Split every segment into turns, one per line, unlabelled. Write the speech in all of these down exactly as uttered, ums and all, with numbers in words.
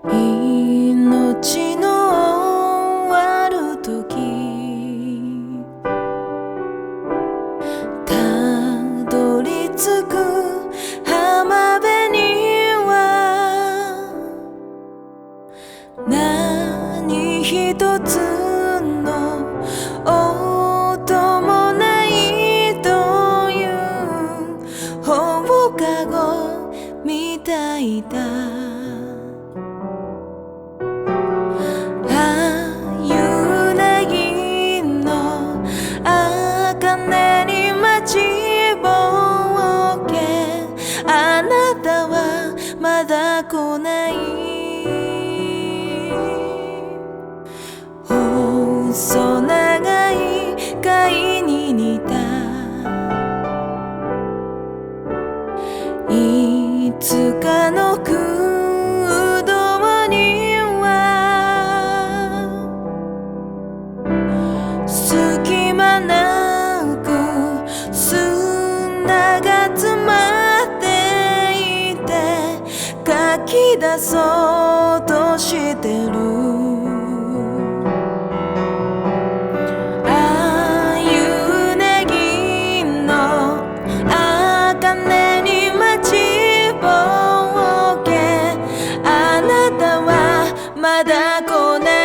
命の終わるとき、たどり着く浜辺には何一つの音もないという放課後みたいだ。茜に待ちぼうけ、あなたはまだ来ない。細長い貝に似たいつかの空洞には隙間な書き出そうとしてる。ああいうなぎの茜に待ちぼうけ、あなたはまだ来ない。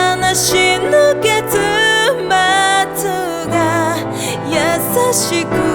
しく